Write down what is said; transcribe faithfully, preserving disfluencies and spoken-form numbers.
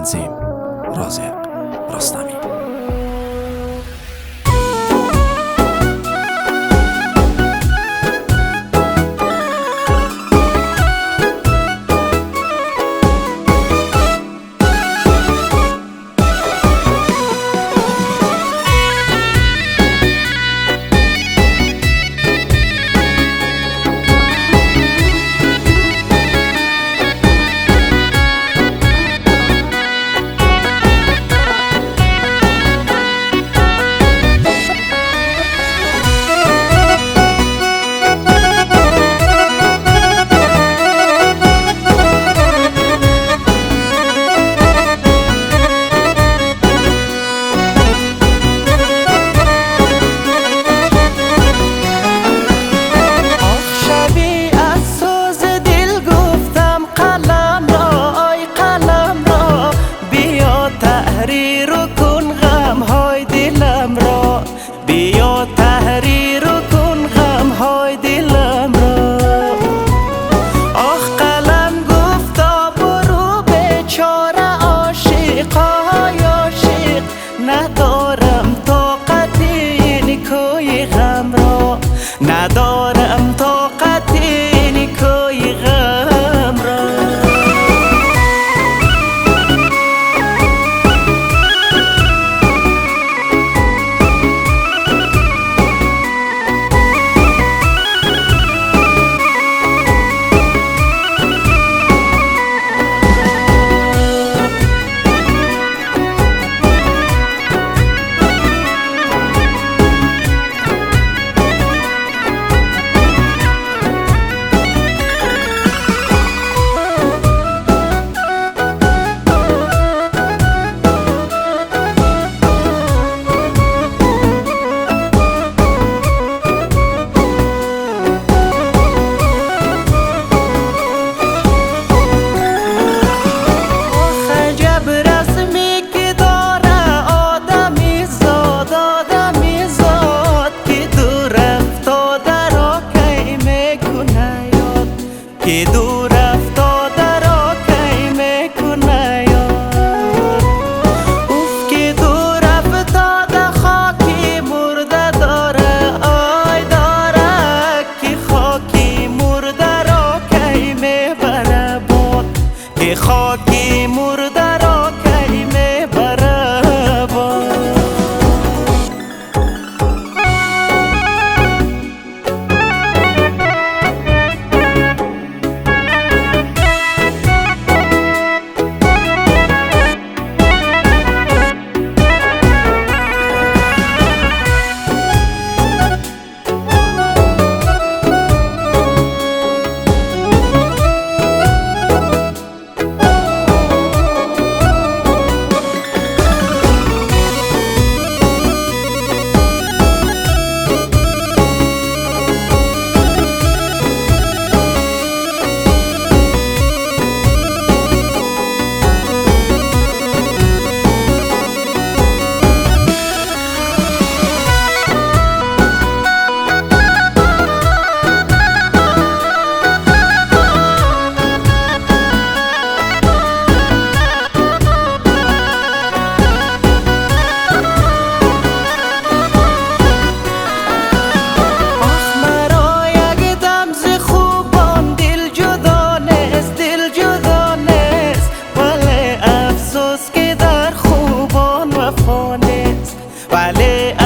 تنظیم رازق رستمی. بیا تحریر کن غم های دلم را. آخ قلم گفتا برو بیچاره عاشقای عاشق، ندارم طاقت این کوی غم را، ندارم طاقت این کوی غم را. که دور افتاده را کی میکنه یاد، اوف که دور افتاده خاکی مرده داره، آی داره که خاکی مرده را کی میبره باد، که خاکی مرده را کی میبره باد. ولی